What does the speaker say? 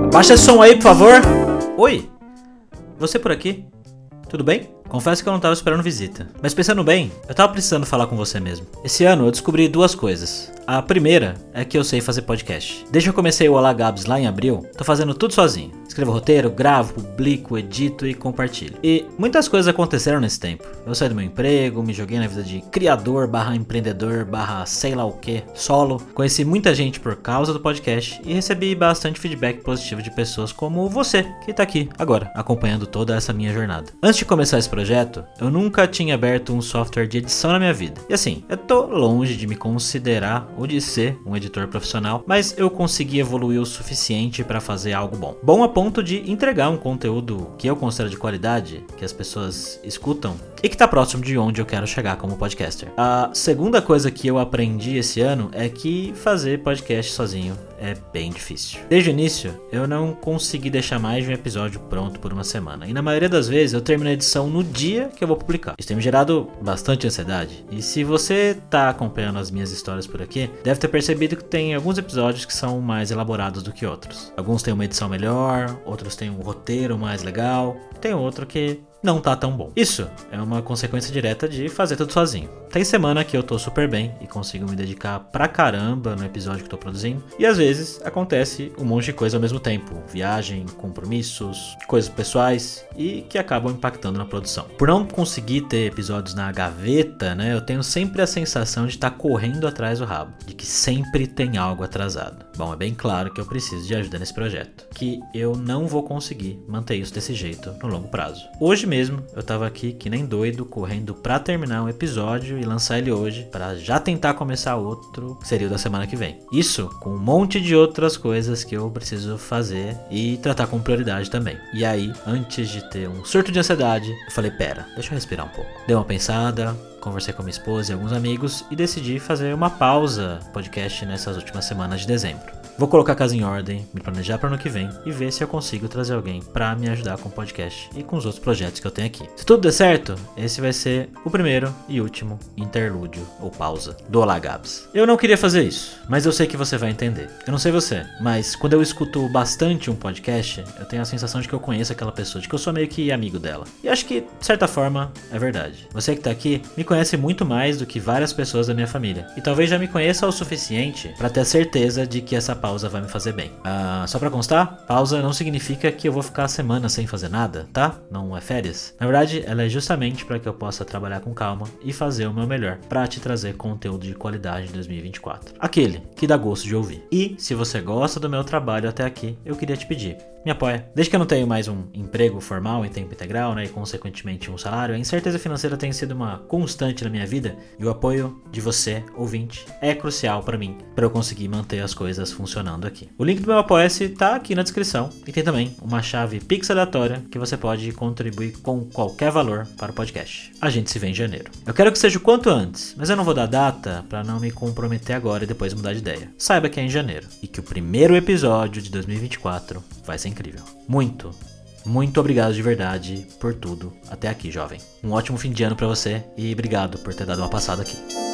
Baixa esse som aí, por favor. Oi, você por aqui? Tudo bem? Confesso que eu não tava esperando visita. Mas pensando bem, eu tava precisando falar com você mesmo. Esse ano eu descobri duas coisas. A primeira é que eu sei fazer podcast. Desde que eu comecei o Olá Gabs lá em abril, tô fazendo tudo sozinho. Escrevo roteiro, gravo, publico, edito e compartilho. E muitas coisas aconteceram nesse tempo. Eu saí do meu emprego, me joguei na vida de criador / empreendedor / sei lá o que, solo. Conheci muita gente por causa do podcast e recebi bastante feedback positivo de pessoas como você, que tá aqui agora, acompanhando toda essa minha jornada. Antes de começar esse projeto, eu nunca tinha aberto um software de edição na minha vida. E assim, eu tô longe de me considerar ou de ser um editor profissional, mas eu consegui evoluir o suficiente para fazer algo bom. Bom a ponto de entregar um conteúdo que eu considero de qualidade, que as pessoas escutam e que tá próximo de onde eu quero chegar como podcaster. A segunda coisa que eu aprendi esse ano é que fazer podcast sozinho é bem difícil. Desde o início, eu não consegui deixar mais de um episódio pronto por uma semana. E na maioria das vezes, eu termino a edição no dia que eu vou publicar. Isso tem me gerado bastante ansiedade. E se você tá acompanhando as minhas histórias por aqui, deve ter percebido que tem alguns episódios que são mais elaborados do que outros. Alguns têm uma edição melhor, outros têm um roteiro mais legal, tem outro que não tá tão bom. Isso é uma consequência direta de fazer tudo sozinho. Tem semana que eu tô super bem e consigo me dedicar pra caramba no episódio que tô produzindo. E às vezes acontece um monte de coisa ao mesmo tempo. Viagem, compromissos, coisas pessoais e que acabam impactando na produção. Por não conseguir ter episódios na gaveta, né, eu tenho sempre a sensação de estar correndo atrás do rabo. De que sempre tem algo atrasado. Bom, é bem claro que eu preciso de ajuda nesse projeto. Que eu não vou conseguir manter isso desse jeito no longo prazo. Hoje mesmo eu tava aqui que nem doido, correndo pra terminar um episódio e lançar ele hoje, pra já tentar começar outro, que seria o da semana que vem. Isso com um monte de outras coisas que eu preciso fazer e tratar com prioridade também. E aí, antes de ter um surto de ansiedade, eu falei, pera, deixa eu respirar um pouco. Dei uma pensada, conversei com minha esposa e alguns amigos e decidi fazer uma pausa podcast nessas últimas semanas de dezembro. Vou colocar a casa em ordem, me planejar para o ano que vem e ver se eu consigo trazer alguém para me ajudar com o podcast e com os outros projetos que eu tenho aqui. Se tudo der certo, esse vai ser o primeiro e último interlúdio ou pausa do Olá Gabs. Eu não queria fazer isso, mas eu sei que você vai entender. Eu não sei você, mas quando eu escuto bastante um podcast, eu tenho a sensação de que eu conheço aquela pessoa, de que eu sou meio que amigo dela. E acho que, de certa forma, é verdade. Você que tá aqui me conhece muito mais do que várias pessoas da minha família. E talvez já me conheça o suficiente para ter a certeza de que essa pausa vai me fazer bem. Só pra constar, pausa não significa que eu vou ficar semanas sem fazer nada, tá? Não é férias. Na verdade, ela é justamente para que eu possa trabalhar com calma e fazer o meu melhor para te trazer conteúdo de qualidade em 2024. Aquele que dá gosto de ouvir. E se você gosta do meu trabalho até aqui, eu queria te pedir, me apoia. Desde que eu não tenho mais um emprego formal em tempo integral, né, e consequentemente um salário, a incerteza financeira tem sido uma constante na minha vida e o apoio de você, ouvinte, é crucial para mim, para eu conseguir manter as coisas funcionando aqui. O link do meu Apoia-se tá aqui na descrição e tem também uma chave Pix aleatória que você pode contribuir com qualquer valor para o podcast. A gente se vê em janeiro. Eu quero que seja o quanto antes, mas eu não vou dar data para não me comprometer agora e depois mudar de ideia. Saiba que é em janeiro e que o primeiro episódio de 2024 vai ser incrível. Muito obrigado de verdade por tudo até aqui, jovem. Um ótimo fim de ano pra você e obrigado por ter dado uma passada aqui.